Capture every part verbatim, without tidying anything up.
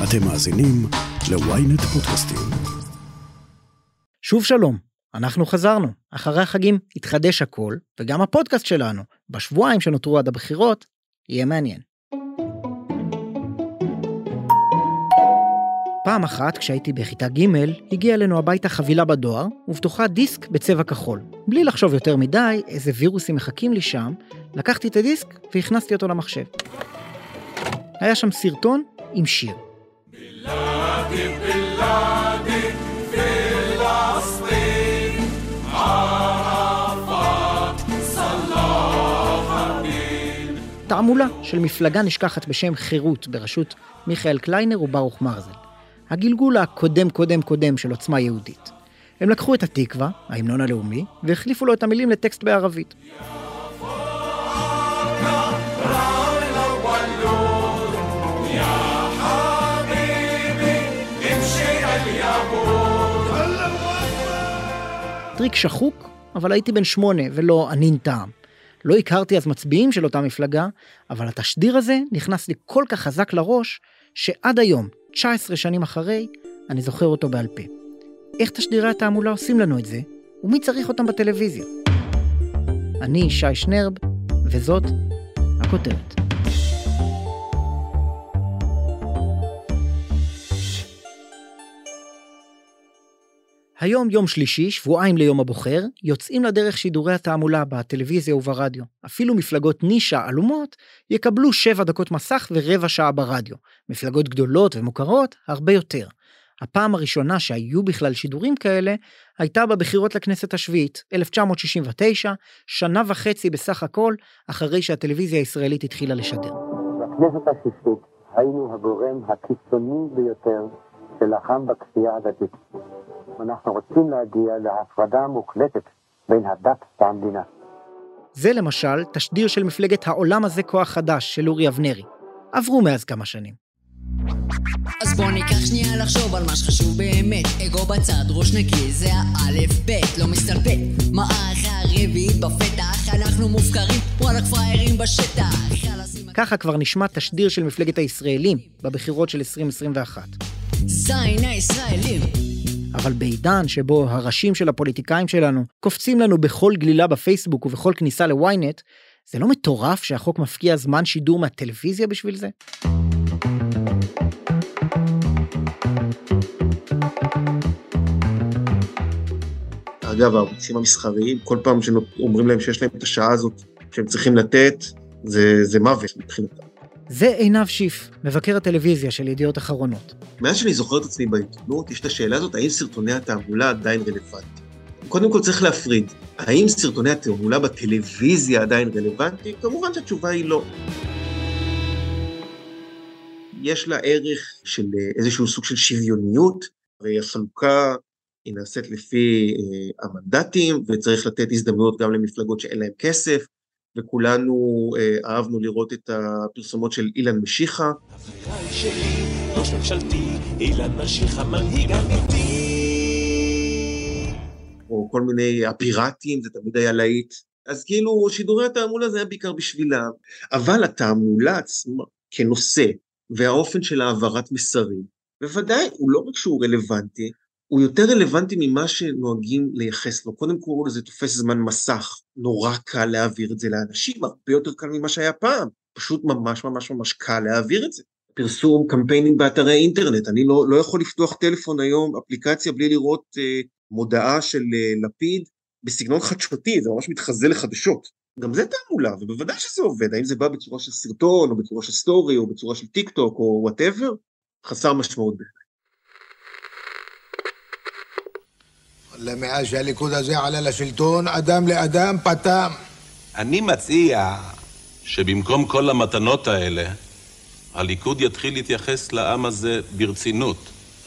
אתם מאזינים ל-ynet פודקאסטים. שוב שלום, אנחנו חזרנו. אחרי החגים התחדש הכל, וגם הפודקאסט שלנו, בשבועיים שנותרו עד הבחירות, יהיה מעניין. פעם אחת, כשהייתי בכיתה ג', הגיעה אלינו הביתה חבילה בדואר, ובתוכה דיסק בצבע כחול. בלי לחשוב יותר מדי, איזה וירוסים מחכים לי שם, לקחתי את הדיסק והכנסתי אותו למחשב. היה שם סרטון עם שיר. בלעדי, בלעדי, פלסטין, ערפאת, סלאח א-דין. תעמולה של מפלגה נשכחת בשם חירות, בראשות מיכאל קליינר וברוך מרזל. הגלגול הקודם קודם קודם של עוצמה יהודית. הם לקחו את התקווה, ההמנון הלאומי, והחליפו לו את המילים לטקסט בערבית. טריק שחוק, אבל הייתי בן שמונה ולא ענין טעם. לא הכרתי אז מצביעים של אותה מפלגה, אבל התשדיר הזה נכנס לי כל כך חזק לראש, שעד היום, תשע עשרה שנים אחרי, אני זוכר אותו בעל פה. איך תשדירי התעמולה עושים לנו את זה, ומי צריך אותם בטלוויזיה? אני שי שנרב, וזאת הכותרת. היום יום שלישי, שבועיים ליום הבוחר, יוצאים לדרך שידורי התעמולה בטלוויזיה וברדיו. אפילו מפלגות נישה אלומות יקבלו שבע דקות מסך ורבע שעה ברדיו. מפלגות גדולות ומוכרות הרבה יותר. הפעם הראשונה שהיו בכלל שידורים כאלה, הייתה בבחירות לכנסת השביעית, אלף תשע מאות שישים ותשע, שנה וחצי בסך הכל, אחרי שהטלוויזיה הישראלית התחילה לשדר. בכנסת השישית היינו הגורם הקיצוני ביותר שלחם בכפייה הדתית. אנחנו רוצים להגיע להפרדה מוחלטת בין הדת והמדינה. זה למשל תשדיר של מפלגת העולם הזה כוח חדש של אורי אבנרי. עברו מאז כמה שנים. אז בוא ניקח שנייה לחשוב על מה שחשוב באמת. אגו בצד, ראש נקי, זה האלף בית, לא מסתלבט. מה אחרי הרביעית בפתח, אנחנו מופקרים, וואלק פריירים בשטח. ככה כבר נשמע תשדיר של מפלגת הישראלים בבחירות של עשרים עשרים ואחת. זין הישראלים. אבל בעידן שבו הראשים של הפוליטיקאים שלנו קופצים לנו בכל גלילה בפייסבוק ובכל כניסה ל-ynet, זה לא מטורף שהחוק מפקיע זמן שידור מהטלוויזיה בשביל זה? אגב, הערוצים המסחריים, כל פעם שאומרים להם שיש להם את השעה הזאת שהם צריכים לתת, זה, זה מוות מבחינתם. זה עינב שיף, מבקר הטלוויזיה של ידיעות אחרונות. מאז שאני זוכר את עצמי בעיתונות, יש את השאלה הזאת, האם סרטוני התעמולה עדיין רלוונטי? קודם כל צריך להפריד, האם סרטוני התעמולה בטלוויזיה עדיין רלוונטי? כמובן שהתשובה היא לא. יש לה ערך של איזשהו סוג של שוויוניות, הרי החלוקה היא נעשית לפי אה, המנדטים, וצריך לתת הזדמנויות גם למפלגות שאין להם כסף, וכולנו אה, אהבנו לראות את הפרסומות של אילן משיחה. אבירי שלי, ראש ממשלתי, אילן משיחה, מנהיג אמיתי. או כל מיני הפיראטים, זה תמיד היה להיט. אז כאילו שידורי התעמולה זה היה בעיקר בשבילם, אבל התעמולה עצמה כנושא, והאופן של העברת מסרים, בוודאי הוא לא רק שהוא רלוונטי, הוא יותר רלוונטי ממה שנוהגים לייחס לו. קודם כל זה תופס זמן מסך, נורא קל להעביר את זה לאנשים, הרבה יותר קל ממה שהיה פעם, פשוט ממש ממש ממש קל להעביר את זה. פרסום קמפיינים באתרי אינטרנט, אני לא, לא יכול לפתוח טלפון היום, אפליקציה בלי לראות אה, מודעה של אה, לפיד, בסגנון חדשותי, זה ממש מתחזה לחדשות. גם זה תעמולה, ובוודאי שזה עובד, האם זה בא בצורה של סרטון, או בצורה של סטורי, או בצורה של טיק טוק, או whatever, חסר משמעות בכלל. מאז שהליכוד הזה עלה לשלטון, אדם לאדם פתם. אני מציע שבמקום כל המתנות האלה, הליכוד יתחיל להתייחס לעם הזה ברצינות.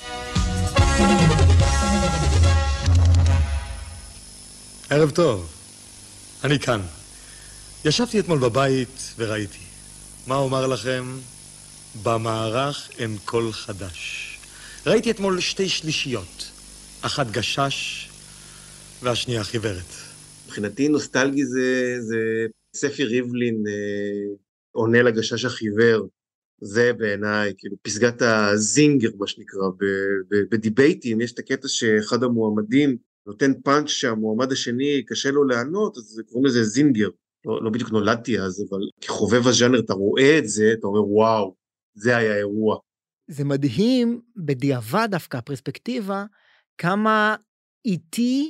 ערב טוב, אני כאן. ישבתי אתמול בבית וראיתי. מה אומר לכם? במערך אין קול חדש. ראיתי אתמול שתי שלישיות. אחת גשש והשנייה חיוורת. מבחינתי נוסטלגי זה, זה ספי ריבלין אה, עונה לגשש החיוור. זה בעיניי, כאילו, פסגת הזינגר, מה שנקרא, בדיבייטים, יש את הקטע שאחד המועמדים נותן פאנץ' שהמועמד השני קשה לו לענות, אז קוראים לזה זינגר. לא, לא בדיוק נולדתי אז, אבל כחובב הז'אנר, אתה רואה את זה, אתה אומר, וואו, זה היה אירוע. זה מדהים, בדיעבד דווקא, הפרספקטיבה, כמה איטי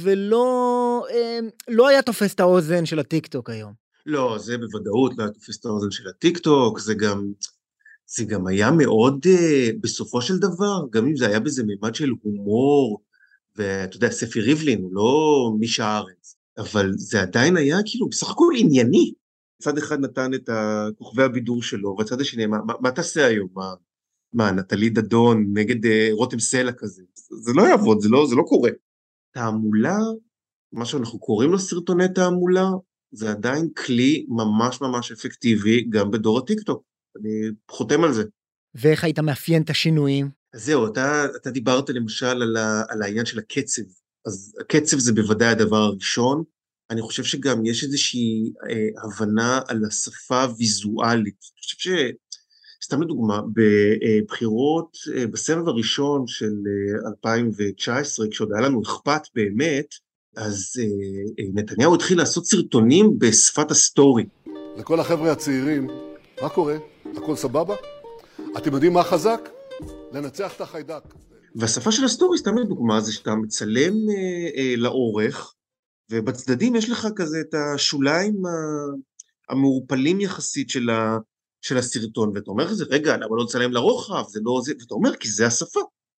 ולא לא היה תופס את האוזן של הטיקטוק היום. לא, זה בוודאות לא היה תופס את האוזן של הטיקטוק, זה גם, זה גם היה מאוד, בסופו של דבר, גם אם זה היה בזה מימד של הומור, ואתה יודע, ספי ריבלין, הוא לא מישה הארץ, אבל זה עדיין היה כאילו בסך הכל ענייני. צד אחד נתן את כוכבי הבידור שלו, והצד השני, מה, מה, מה תעשה היום? מה, מה, נטלי דדון נגד uh, רותם סלע כזה? זה לא יעבוד, זה לא, זה לא קורה. תעמולה, מה שאנחנו קוראים לו סרטוני תעמולה, זה עדיין כלי ממש ממש אפקטיבי, גם בדור הטיקטוק. אני חותם על זה. ואיך היית מאפיין את השינויים? אז זהו, אתה, אתה דיברת למשל על, ה, על העניין של הקצב. אז הקצב זה בוודאי הדבר הראשון. אני חושב שגם יש איזושהי אה, הבנה על השפה הוויזואלית. אני חושב ש... סתם לדוגמה, בבחירות, אה, בסבב הראשון של אה, אלפיים תשע עשרה, כשעוד היה לנו אכפת באמת, אז אה, אה, נתניהו התחיל לעשות סרטונים בשפת הסטורי. לכל החבר'ה הצעירים, מה קורה? הכל סבבה? אתם יודעים מה חזק? לנצח את החיידק. והשפה של הסטורי, סתם לדוגמה, זה שאתה מצלם אה, אה, לאורך, ובצדדים יש לך כזה את השוליים המעורפלים יחסית של, ה, של הסרטון, ואתה אומר כזה, רגע, למה לא לצלם לרוחב? זה לא זה, ואתה אומר, כי זה השפה.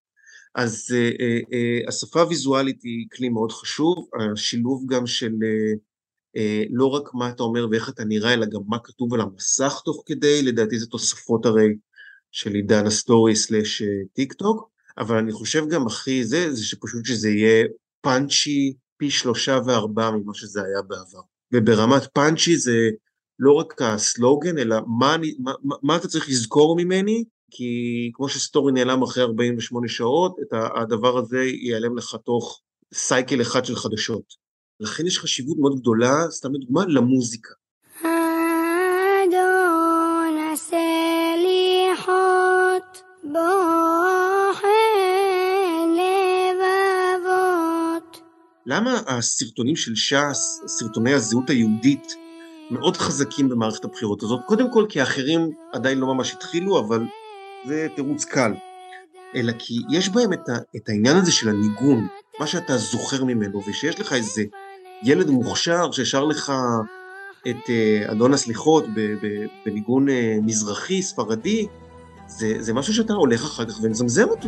אז אה, אה, אה, השפה הוויזואלית היא כלי מאוד חשוב, השילוב גם של אה, אה, לא רק מה אתה אומר ואיך אתה נראה, אלא גם מה כתוב על המסך תוך כדי, לדעתי זה תוספות הרי של עידן הסטורי סלש טיק טוק, אבל אני חושב גם הכי זה, זה שפשוט שזה יהיה פאנצ'י, פי שלושה וארבעה ממה שזה היה בעבר. וברמת פאנצ'י זה לא רק הסלוגן, אלא מה, אני, מה, מה אתה צריך לזכור ממני, כי כמו שסטורי נעלם אחרי ארבעים ושמונה שעות, את הדבר הזה ייעלם לך תוך סייקל אחד של חדשות. לכן יש חשיבות מאוד גדולה, סתם לדוגמה, למוזיקה. אדון הסליחות בוחן לבבות. למה הסרטונים של ש"ס, סרטוני הזהות היהודית, מאוד חזקים במערכת הבחירות הזאת? קודם כל, כי האחרים עדיין לא ממש התחילו, אבל זה תירוץ קל. אלא כי יש בהם את, ה, את העניין הזה של הניגון, מה שאתה זוכר ממנו, ושיש לך איזה ילד מוכשר ששר לך את uh, אדון הסליחות בניגון uh, מזרחי, ספרדי, זה, זה משהו שאתה הולך אחר כך ונזמזם אותו.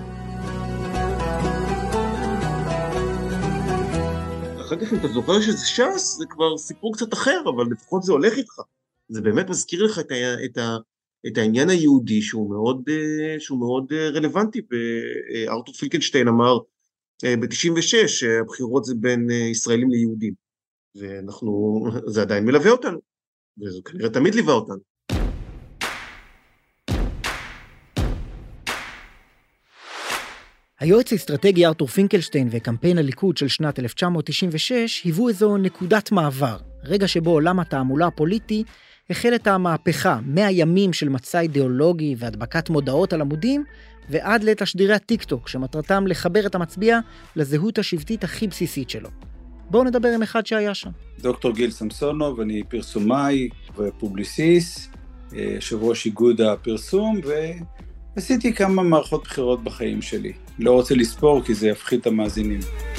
אחר כך אם אתה זוכר שזה ש"ס, זה כבר סיפור קצת אחר, אבל לפחות זה הולך איתך. זה באמת מזכיר לך את, ה, את, ה, את העניין היהודי, שהוא מאוד, uh, שהוא מאוד uh, רלוונטי. ארתור פינקלשטיין אמר uh, ב-תשעים ושש, uh, הבחירות זה בין uh, ישראלים ליהודים. ואנחנו, זה עדיין מלווה אותנו, וזה כנראה תמיד ליווה אותנו. היועץ האסטרטגי ארתור פינקלשטיין וקמפיין הליכוד של שנת אלף תשע מאות תשעים ושש היוו איזו נקודת מעבר, רגע שבו עולם התעמולה הפוליטי החל את המהפכה מהימים של מצע אידיאולוגי והדבקת מודעות על עמודים, ועד לתשדירי הטיקטוק שמטרתם לחבר את המצביע לזהות השבטית הכי בסיסית שלו. בואו נדבר עם אחד שהיה שם. דוקטור גיל סמסונוב, אני פרסומאי ופובליסיסט, יושב ראש איגוד הפרסום, ועשיתי כמה מערכות בחירות בחיים שלי. לא רוצה לספור כי זה יפחית את המאזינים.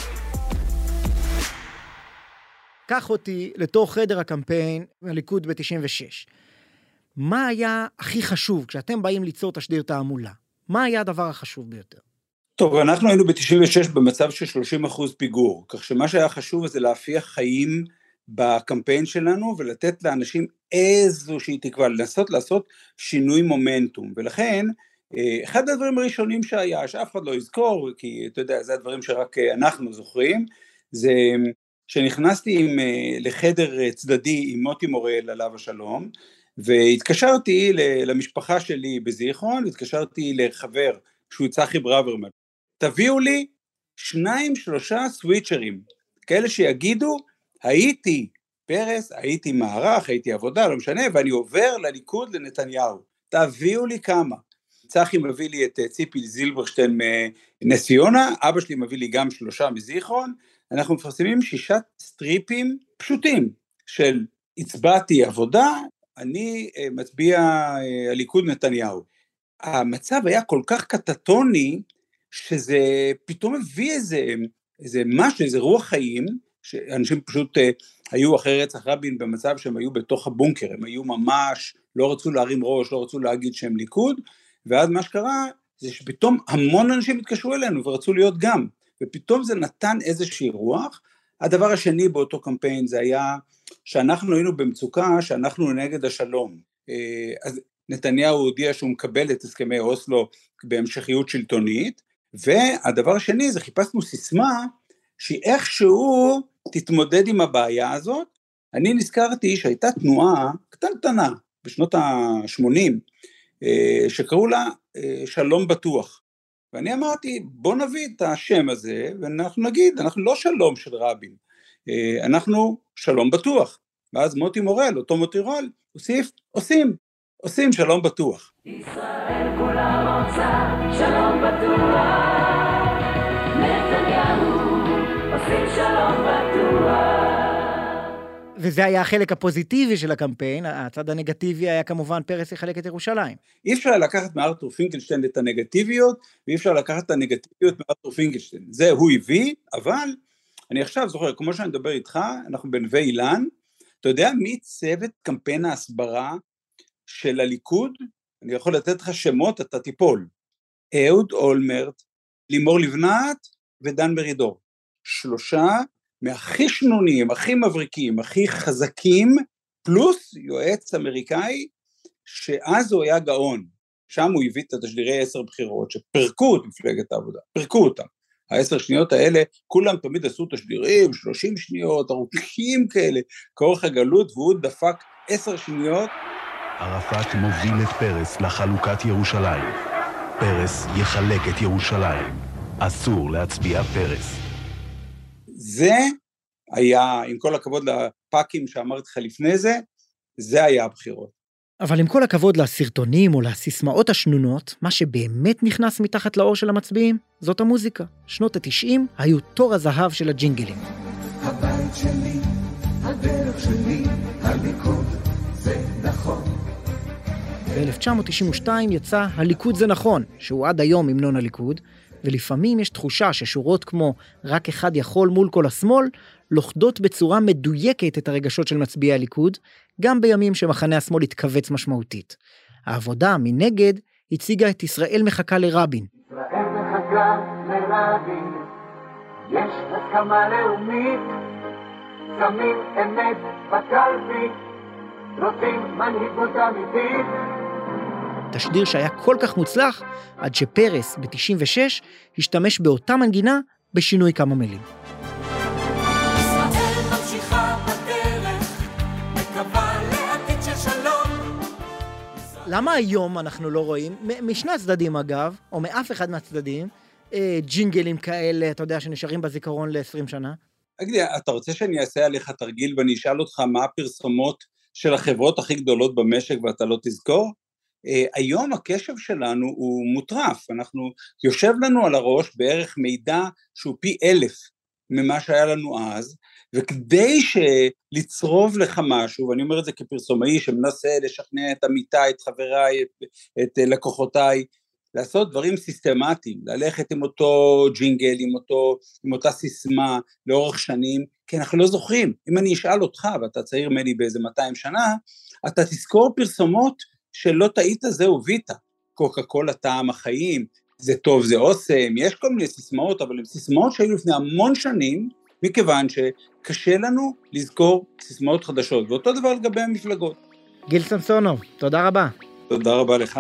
קח אותי לתוך חדר הקמפיין הליכוד ב-תשעים ושש. מה היה הכי חשוב כשאתם באים ליצור תשדיר תעמולה? מה היה הדבר החשוב ביותר? טוב, אנחנו היינו ב-תשעים ושש במצב של שלושים אחוז פיגור, כך שמה שהיה חשוב זה להפיח חיים בקמפיין שלנו, ולתת לאנשים איזושהי תקווה, לנסות לעשות שינוי מומנטום, ולכן, אחד הדברים הראשונים שהיה, שאף אחד לא יזכור, כי אתה יודע, זה הדברים שרק אנחנו זוכרים, זה שנכנסתי עם, לחדר צדדי עם מוטי מורל עליו השלום, והתקשרתי למשפחה שלי בזיכרון, התקשרתי לחבר שהוא צחי ברוורמן, תביאו לי שניים שלושה סוויצ'רים, כאלה שיגידו, הייתי פרס, הייתי מערך, הייתי עבודה, לא משנה, ואני עובר לליכוד לנתניהו, תביאו לי כמה. צחי מביא לי את ציפי זילברשטיין מנס ציונה, אבא שלי מביא לי גם שלושה מזיכרון, אנחנו מפרסמים שישה סטריפים פשוטים של הצבעתי עבודה, אני מצביע הליכוד נתניהו. המצב היה כל כך קטטוני, שזה פתאום הביא איזה, איזה משהו, איזה רוח חיים, שאנשים פשוט היו אחרי רצח רבין במצב שהם היו בתוך הבונקר, הם היו ממש, לא רצו להרים ראש, לא רצו להגיד שהם ליכוד, ועד מה שקרה, זה שפתאום המון אנשים התקשרו אלינו ורצו להיות גם, ופתאום זה נתן איזושהי רוח. הדבר השני באותו קמפיין זה היה, שאנחנו היינו במצוקה, שאנחנו נגד השלום. אז נתניהו הודיע שהוא מקבל את הסכמי אוסלו בהמשכיות שלטונית, והדבר השני זה חיפשנו סיסמה, שאיכשהו תתמודד עם הבעיה הזאת. אני נזכרתי שהייתה תנועה קטנטנה בשנות ה-שמונים, שקראו לה שלום בטוח, ואני אמרתי בוא נביא את השם הזה, ואנחנו נגיד, אנחנו לא שלום של רבין, אנחנו שלום בטוח, ואז מוטי מורל, אותו מוטי מורל, הוסיף, עושים, עושים שלום בטוח. ישראל כולה רוצה שלום בטוח, נתניהו עושים שלום בטוח. וזה היה החלק הפוזיטיבי של הקמפיין, הצד הנגטיבי היה כמובן פרס יחלק את ירושלים. אי אפשר לקחת מארתור פינקלשטיין את הנגטיביות, ואי אפשר לקחת את הנגטיביות מארתור פינקלשטיין, זה הוא הביא, אבל אני עכשיו זוכר, כמו שאני מדבר איתך, אנחנו בנווה אילן, אתה יודע מי צוות קמפיין ההסברה של הליכוד? אני יכול לתת לך שמות, אתה תיפול, אהוד אולמרט, לימור לבנת ודן מרידור, שלושה מהכי שנונים, הכי מבריקים, הכי חזקים, פלוס יועץ אמריקאי, שאז הוא היה גאון, שם הוא הביא את התשדירי עשר בחירות, שפרקו את מפלגת העבודה, פרקו אותם, העשר שניות האלה, כולם תמיד עשו תשדירים, שלושים שניות, ארוכים כאלה, כאורך הגלות, והוא דפק עשר שניות. ערפאת מוביל את פרס לחלוקת ירושלים, פרס יחלק את ירושלים, אסור להצביע פרס. זה היה, עם כל הכבוד לפאקים שאמרתי לך לפני זה, זה היה הבחירות. אבל עם כל הכבוד לסרטונים או לסיסמאות השנונות, מה שבאמת נכנס מתחת לאור של המצביעים, זאת המוזיקה. שנות ה-תשעים היו תור הזהב של הג'ינגלים. הבית שלי, הדרך שלי, הליכוד זה נכון. ב-אלף תשע מאות תשעים ושתיים יצא הליכוד זה נכון, שהוא עד היום המנון הליכוד, ולפעמים יש תחושה ששורות כמו רק אחד יכול מול כל השמאל, לוכדות בצורה מדויקת את הרגשות של מצביעי הליכוד, גם בימים שמחנה השמאל התכווץ משמעותית. העבודה מנגד הציגה את ישראל מחכה לרבין. ישראל מחכה לרבין, יש הסכמה לאומית, שמים אמת בקלפי, רוצים מנהיגות אמיתית. תשדיר שהיה כל כך מוצלח, עד שפרס ב-תשעים ושש השתמש באותה מנגינה בשינוי כמה מילים. ישראל ממשיכה בדרך, מקווה לעתיד של שלום. למה היום אנחנו לא רואים, משני הצדדים אגב, או מאף אחד מהצדדים, ג'ינגלים כאלה, אתה יודע, שנשארים בזיכרון ל-עשרים שנה? אגדי, אתה רוצה שאני אעשה עליך תרגיל ואני אשאל אותך מה הפרסומות של החברות הכי גדולות במשק ואתה לא תזכור? Uh, היום הקשב שלנו הוא מוטרף, אנחנו יושב לנו על הראש בערך מידע שהוא פי אלף ממה שהיה לנו אז, וכדי שלצרוב לך משהו, ואני אומר את זה כפרסומאי שמנסה לשכנע את עמיתי, את חבריי, את, את uh, לקוחותיי, לעשות דברים סיסטמטיים, ללכת עם אותו ג'ינגל, עם, אותו, עם אותה סיסמה לאורך שנים, כי אנחנו לא זוכרים. אם אני אשאל אותך, ואתה צעיר ממני באיזה מאתיים שנה, אתה תזכור פרסומות שלא טעית זהו ויטה, קוקה קולה טעם החיים, זה טוב זה אוסם, יש כל מיני סיסמאות, אבל הן סיסמאות שהיו לפני המון שנים, מכיוון שקשה לנו לזכור סיסמאות חדשות, ואותו דבר לגבי המפלגות. גיל סמסונוב, תודה רבה. תודה רבה לך.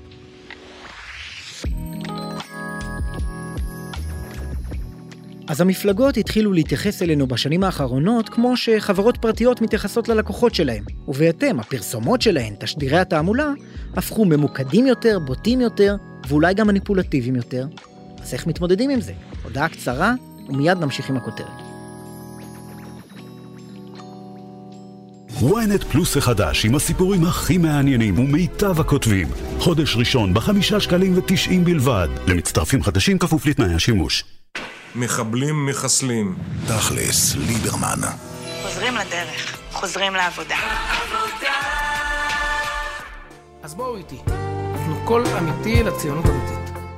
אז המפלגות התחילו להתייחס אלינו בשנים האחרונות כמו שחברות פרטיות מתייחסות ללקוחות שלהם, ובהתאם הפרסומות שלהן, תשדירי התעמולה, הפכו ממוקדים יותר, בוטים יותר, ואולי גם מניפולטיביים יותר. אז איך מתמודדים עם זה? הודעה קצרה, ומיד נמשיך עם הכותרת. וויינט פלוס החדש עם הסיפורים הכי מעניינים ומיטב הכותבים. חודש ראשון בחמישה שקלים ותשעים בלבד. למצטרפים חדשים כפוף לתנאי השימוש. מחבלים מחסלים. תכלס, ליברמן. חוזרים לדרך, חוזרים לעבודה. אז בואו איתי. אנחנו קול אמיתי לציונות הדתית.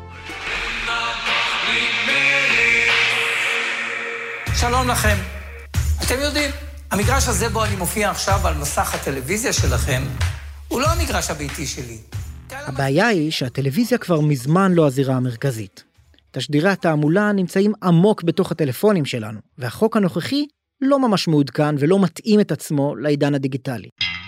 שלום לכם. אתם יודעים, המגרש הזה בו אני מופיע עכשיו על מסך הטלוויזיה שלכם, הוא לא המגרש הביתי שלי. הבעיה היא שהטלוויזיה כבר מזמן לא הזירה המרכזית. תשדירי התעמולה נמצאים עמוק בתוך הטלפונים שלנו, והחוק הנוכחי לא ממש מעודכן ולא מתאים את עצמו לעידן הדיגיטלי.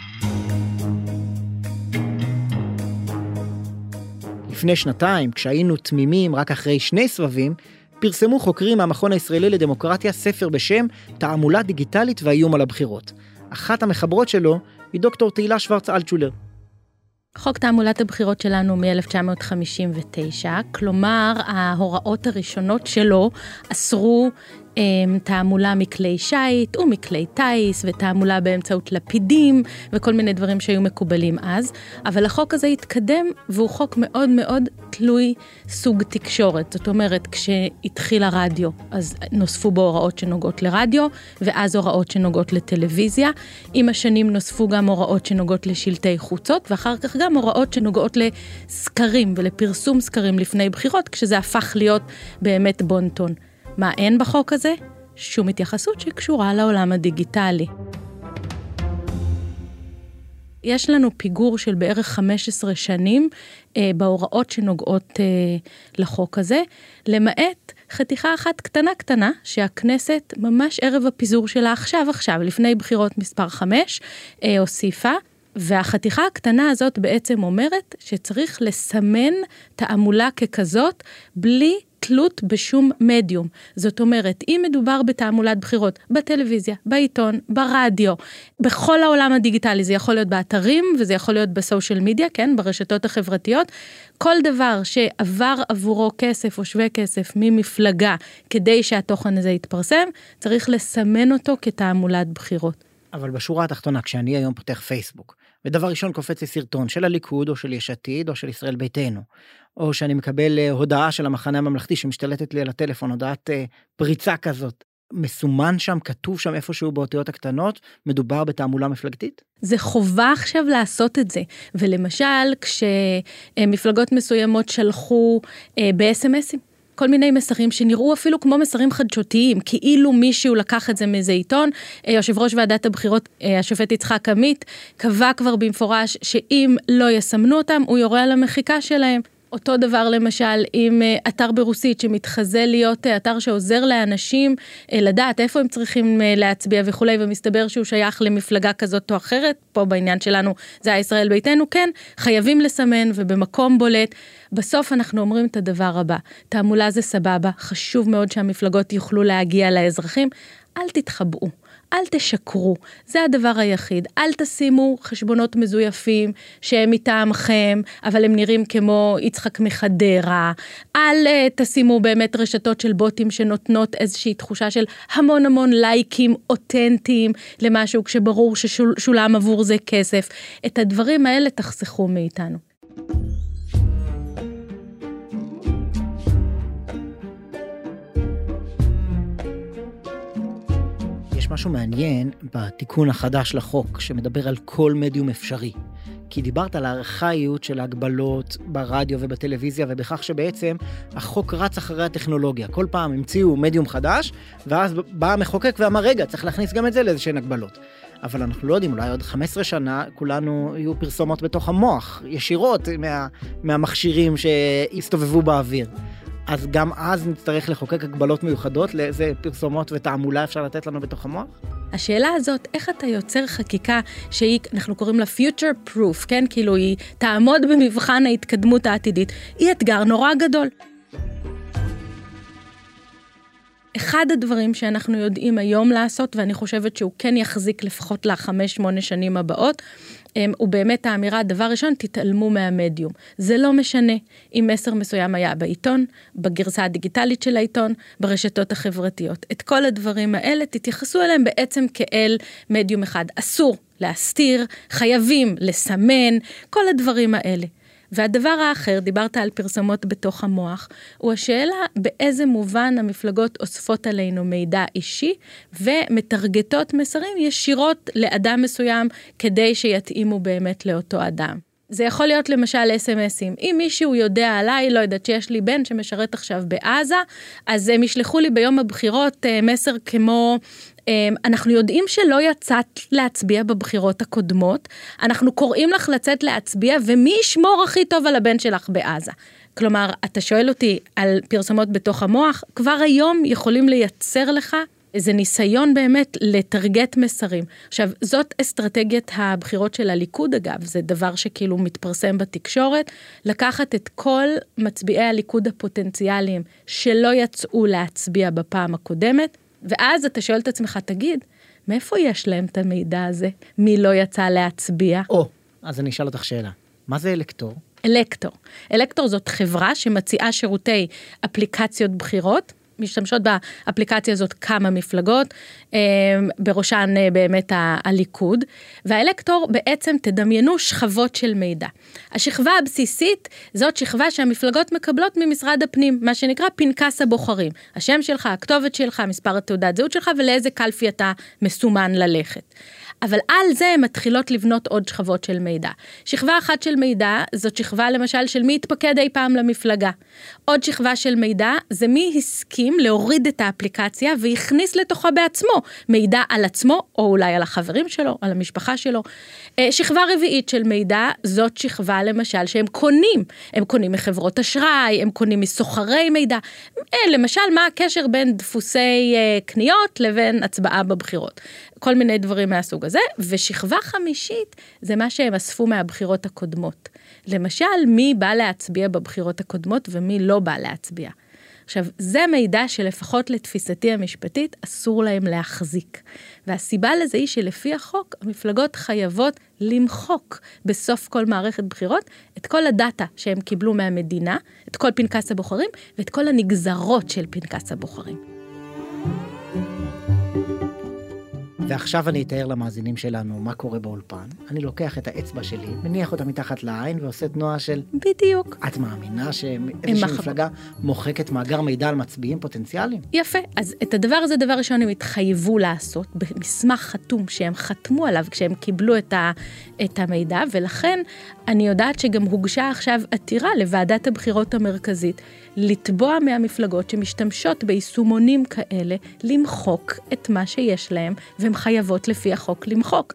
לפני שנתיים, כשהיינו תמימים רק אחרי שני סבבים, פרסמו חוקרים מהמכון הישראלי לדמוקרטיה ספר בשם תעמולה דיגיטלית והאיום על הבחירות. אחת המחברות שלו היא דוקטור תהילה שוורץ אלטשולר. חוק תעמולת הבחירות שלנו מ-אלף תשע מאות חמישים ותשע, כלומר ההוראות הראשונות שלו אסרו תעמולה מכלי שייט ומכלי טייס ותעמולה באמצעות לפידים וכל מיני דברים שהיו מקובלים אז, אבל החוק הזה התקדם והוא חוק מאוד מאוד תלוי סוג תקשורת. זאת אומרת, כשהתחיל הרדיו אז נוספו בו הוראות שנוגעות לרדיו ואז הוראות שנוגעות לטלוויזיה. עם השנים נוספו גם הוראות שנוגעות לשלטי חוצות ואחר כך גם הוראות שנוגעות לסקרים ולפרסום סקרים לפני בחירות, כשזה הפך להיות באמת בונטון. מה אין בחוק הזה? שום התייחסות שקשורה לעולם הדיגיטלי. יש לנו פיגור של בערך חמש עשרה שנים אה, בהוראות שנוגעות אה, לחוק הזה, למעט חתיכה אחת קטנה קטנה, שהכנסת ממש ערב הפיזור שלה עכשיו עכשיו, לפני בחירות מספר חמש, אה, הוסיפה, והחתיכה הקטנה הזאת בעצם אומרת שצריך לסמן תעמולה ככזאת בלי תלות בשום מדיום. זאת אומרת, אם מדובר בתעמולת בחירות, בטלוויזיה, בעיתון, ברדיו, בכל העולם הדיגיטלי, זה יכול להיות באתרים, וזה יכול להיות בסושיאל מדיה, כן, ברשתות החברתיות, כל דבר שעבר עבורו כסף או שווה כסף ממפלגה, כדי שהתוכן הזה יתפרסם, צריך לסמן אותו כתעמולת בחירות. אבל בשורה התחתונה, כשאני היום פותח פייסבוק, ודבר ראשון קופץ לי סרטון של הליכוד, או של יש עתיד, או של ישראל ביתנו, או שאני מקבל הודעה של המחנה הממלכתי, שמשתלטת לי על הטלפון, הודעת פריצה כזאת, מסומן שם, כתוב שם איפשהו באותיות הקטנות, מדובר בתעמולה מפלגתית? זה חובה עכשיו לעשות את זה, ולמשל, כשמפלגות מסוימות שלחו ב-אס אם אסים, כל מיני מסרים שנראו אפילו כמו מסרים חדשותיים, כאילו מישהו לקח את זה מאיזה עיתון. יושב ראש ועדת הבחירות, השופט יצחק עמית, קבע כבר במפורש שאם לא יסמנו אותם, הוא יורה על המחיקה שלהם. אותו דבר למשל עם אתר ברוסית שמתחזה להיות אתר שעוזר לאנשים לדעת איפה הם צריכים להצביע וכו', ומסתבר שהוא שייך למפלגה כזאת או אחרת, פה בעניין שלנו זה הישראל ביתנו, כן, חייבים לסמן ובמקום בולט. בסוף אנחנו אומרים את הדבר הבא, תעמולה זה סבבה, חשוב מאוד שהמפלגות יוכלו להגיע לאזרחים, אל תתחבאו. אל תשקרו, זה הדבר היחיד, אל תשימו חשבונות מזויפים שהם מטעמכם, אבל הם נראים כמו יצחק מחדרה, אל תשימו באמת רשתות של בוטים שנותנות איזושהי תחושה של המון המון לייקים אותנטיים למשהו, כשברור ששולם עבור זה כסף. את הדברים האלה תחסכו מאיתנו. יש משהו מעניין בתיקון החדש לחוק, שמדבר על כל מדיום אפשרי. כי דיברת על הארכאיות של ההגבלות ברדיו ובטלוויזיה, ובכך שבעצם החוק רץ אחרי הטכנולוגיה. כל פעם המציאו מדיום חדש, ואז בא המחוקק ואמר, רגע, צריך להכניס גם את זה לאיזשהן הגבלות. אבל אנחנו לא יודעים, אולי עוד חמש עשרה שנה, כולנו יהיו פרסומות בתוך המוח, ישירות מה, מהמכשירים שהסתובבו באוויר. אז גם אז נצטרך לחוקק הגבלות מיוחדות לאיזה פרסומות ותעמולה אפשר לתת לנו בתוך המוח? השאלה הזאת, איך אתה יוצר חקיקה שהיא, אנחנו קוראים לה future proof, כן? כאילו היא תעמוד במבחן ההתקדמות העתידית, היא אתגר נורא גדול. אחד הדברים שאנחנו יודעים היום לעשות, ואני חושבת שהוא כן יחזיק לפחות לחמש, שמונה שנים הבאות, הוא באמת האמירה, דבר ראשון, תתעלמו מהמדיום. זה לא משנה אם מסר מסוים היה בעיתון, בגרסה הדיגיטלית של העיתון, ברשתות החברתיות. את כל הדברים האלה תתייחסו אליהם בעצם כאל מדיום אחד. אסור להסתיר, חייבים לסמן, כל הדברים האלה. והדבר האחר, דיברת על פרסומות בתוך המוח, הוא השאלה באיזה מובן המפלגות אוספות עלינו מידע אישי, ומתרגטות מסרים ישירות לאדם מסוים, כדי שיתאימו באמת לאותו אדם. זה יכול להיות למשל אס אם אסים. אם מישהו יודע עליי, לא יודעת שיש לי בן שמשרת עכשיו בעזה, אז הם ישלחו לי ביום הבחירות מסר כמו, אנחנו יודעים שלא יצאת להצביע בבחירות הקודמות, אנחנו קוראים לך לצאת להצביע, ומי ישמור הכי טוב על הבן שלך בעזה? כלומר, אתה שואל אותי על פרסומות בתוך המוח, כבר היום יכולים לייצר לך איזה ניסיון באמת לתרגט מסרים. עכשיו, זאת אסטרטגיית הבחירות של הליכוד, אגב, זה דבר שכאילו מתפרסם בתקשורת, לקחת את כל מצביעי הליכוד הפוטנציאליים שלא יצאו להצביע בפעם הקודמת, ואז אתה שואל את עצמך, תגיד, מאיפה יש להם את המידע הזה? מי לא יצא להצביע? או, אז אני אשאל אותך שאלה. מה זה אלקטור? אלקטור. אלקטור זאת חברה שמציעה שירותי אפליקציות בחירות, משתמשות באפליקציה הזאת כמה מפלגות, בראשן באמת הליכוד, והאלקטור בעצם תדמיינו שכבות של מידע. השכבה הבסיסית זאת שכבה שהמפלגות מקבלות ממשרד הפנים, מה שנקרא פנקס הבוחרים. השם שלך, הכתובת שלך, מספר התעודת זהות שלך, ולאיזה קלפי אתה מסומן ללכת. אבל על זה הן מתחילות לבנות עוד שכבות של מידע. שכבה אחת של מידע, זאת שכבה למשל של מי התפקד אי פעם למפלגה. עוד שכבה של מידע, זה מי הסכים להוריד את האפליקציה, והכניס לתוכה בעצמו מידע על עצמו, או אולי על החברים שלו, על המשפחה שלו. שכבה רביעית של מידע, זאת שכבה למשל שהם קונים. הם קונים מחברות אשראי, הם קונים מסוחרי מידע. למשל, מה הקשר בין דפוסי קניות לבין הצבעה בבחירות. כל מיני דברים מהסוג הזה, ושכבה חמישית זה מה שהם אספו מהבחירות הקודמות. למשל, מי בא להצביע בבחירות הקודמות ומי לא בא להצביע. עכשיו, זה מידע שלפחות לתפיסתי המשפטית אסור להם להחזיק. והסיבה לזה היא שלפי החוק, המפלגות חייבות למחוק בסוף כל מערכת בחירות את כל הדאטה שהם קיבלו מהמדינה, את כל פנקס הבוחרים ואת כל הנגזרות של פנקס הבוחרים. ועכשיו אני אתאר למאזינים שלנו מה קורה באולפן. אני לוקח את האצבע שלי, מניח אותה מתחת לעין ועושה תנועה של... בדיוק. את מאמינה שאיזושהי מפלגה מוחקת מאגר מידע על מצביעים פוטנציאליים? יפה. אז את הדבר הזה, דבר ראשון, הם התחייבו לעשות במסמך חתום שהם חתמו עליו כשהם קיבלו את, ה, את המידע, ולכן אני יודעת שגם הוגשה עכשיו עתירה לוועדת הבחירות המרכזית, לתבוע מהמפלגות שמשתמשות ביישומונים כאלה, למחוק את מה שיש להם, והן חייבות לפי החוק למחוק.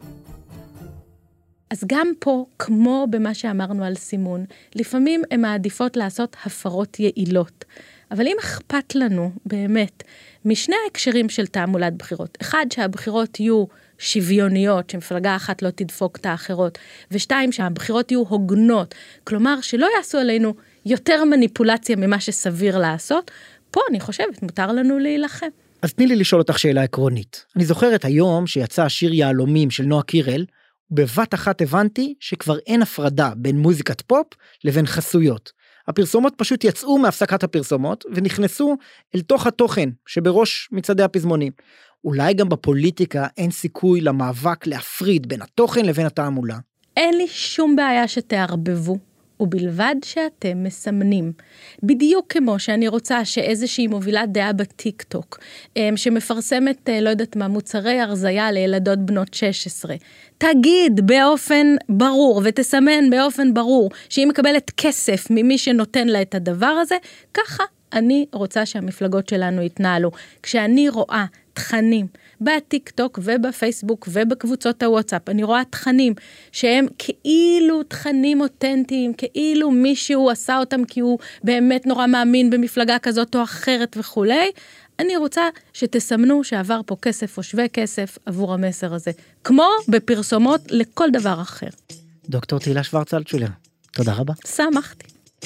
אז גם פה, כמו במה שאמרנו על סימון, לפעמים הן מעדיפות לעשות הפרות יעילות. אבל אם אכפת לנו, באמת, משני ההקשרים של תעמולת בחירות, אחד, שהבחירות יהיו שוויוניות, שמפלגה אחת לא תדפוק את האחרות, ושתיים, שהבחירות יהיו הוגנות, כלומר, שלא יעשו עלינו יותר מניפולציה ממה שסביר לעשות, פה אני חושבת, מותר לנו להילחם. אז תני לי לשאול אותך שאלה עקרונית. אני זוכרת היום שיצא השיר יהלומים של נועה קירל, ובבת אחת הבנתי שכבר אין הפרדה בין מוזיקת פופ לבין חסויות. הפרסומות פשוט יצאו מהפסקת הפרסומות, ונכנסו אל תוך התוכן שבראש מצעדי הפזמונים. אולי גם בפוליטיקה אין סיכוי למאבק להפריד בין התוכן לבין התעמולה. אין לי שום בעיה שתערבבו. ובלבד שאתם מסמנים. בדיוק כמו שאני רוצה שאיזושהי מובילת דעה בטיק-טוק, שמפרסמת, לא יודעת מה, מוצרי הרזיה לילדות בנות שש עשרה, תגיד באופן ברור, ותסמן באופן ברור, שהיא מקבלת כסף ממי שנותן לה את הדבר הזה, ככה אני רוצה שהמפלגות שלנו יתנהלו. כשאני רואה תכנים בטיק טוק ובפייסבוק ובקבוצות הוואטסאפ, אני רואה תכנים שהם כאילו תכנים אותנטיים, כאילו מישהו עשה אותם כי הוא באמת נורא מאמין במפלגה כזאת או אחרת וכולי, אני רוצה שתסמנו שעבר פה כסף או שווה כסף עבור המסר הזה, כמו בפרסומות לכל דבר אחר. דוקטור תהילה שוורץ-אלטשולר, תודה רבה. שמחתי.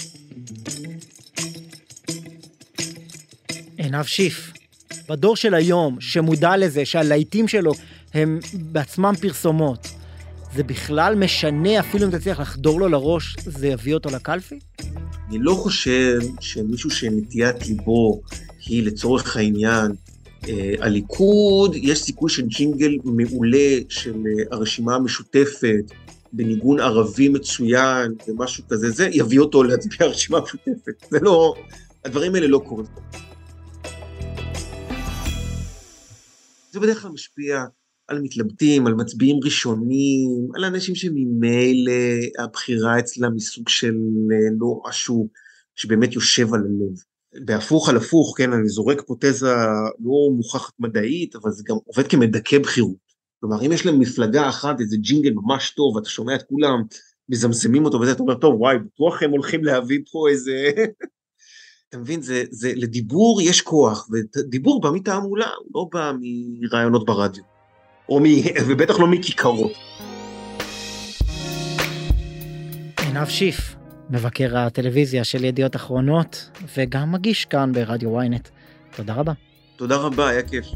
עינב שיף, בדור של היום שמודע לזה שהלהיטים שלו הם בעצמם פרסומות, זה בכלל משנה, אפילו אם תצליח לחדור לו לראש, זה יביא אותו לקלפי? אני לא חושב שמישהו שנטיית ליבו היא לצורך העניין הליכוד, יש סיכוי שג'ינגל מעולה של הרשימה המשותפת, בניגון ערבי מצוין, ומשהו כזה, זה יביא אותו להצביע הרשימה המשותפת. זה לא, הדברים האלה לא קורים. זה בדרך כלל משפיע על מתלבטים, על מצביעים ראשונים, על אנשים שממילא הבחירה אצלם מסוג של לא משהו שבאמת יושב על הלב. בהפוך על הפוך, כן, אני זורק פה תזה לא מוכחת מדעית, אבל זה גם עובד כמדכא בחירות. כלומר, אם יש להם מפלגה אחת, איזה ג'ינגל ממש טוב, ואתה שומע את כולם, מזמזמים אותו, וזה אתה אומר, טוב, וואי, בטוח הם הולכים להביא פה איזה... אתה מבין, זה, זה, לדיבור יש כוח, ודיבור בא מתעמולה, הוא לא בא מרעיונות ברדיו, או מ... ובטח לא מכיכרות. עינב שיף, מבקר הטלוויזיה של ידיעות אחרונות, וגם מגיש כאן ברדיו וויינט. תודה רבה. תודה רבה, היה כיף.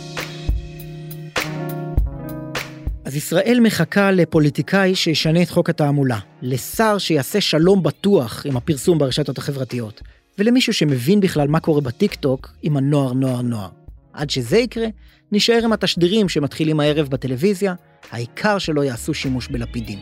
אז ישראל מחכה לפוליטיקאי שישנה את חוק התעמולה, לשר שיעשה שלום בטוח עם הפרסום ברשתות החברתיות, ולמישהו שמבין בכלל מה קורה בטיקטוק עם הנוער נוער נוער. עד שזה יקרה, נשאר עם התשדירים שמתחילים הערב בטלוויזיה, העיקר שלא יעשו שימוש בלפידים.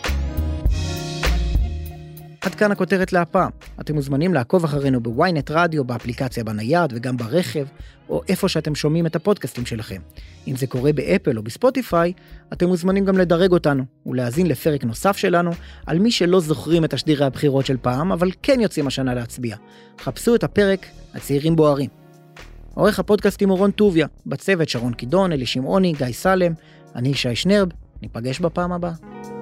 עד כאן הכותרת להפעם. אתם מוזמנים לעקוב אחרינו בוויינט רדיו, באפליקציה בנייד וגם ברכב, או איפה שאתם שומעים את הפודקאסטים שלכם. אם זה קורה באפל או בספוטיפיי, אתם מוזמנים גם לדרג אותנו, ולהאזין לפרק נוסף שלנו, על מי שלא זוכרים את תשדירי הבחירות של פעם, אבל כן יוצאים השנה להצביע. חפשו את הפרק הצעירים בוערים. עורך הפודקאסטים אורון טוביה, בצוות שרון קידון, אלי שמעוני, גיא סלם, אני שי שנרב, ניפגש בפעם הבאה.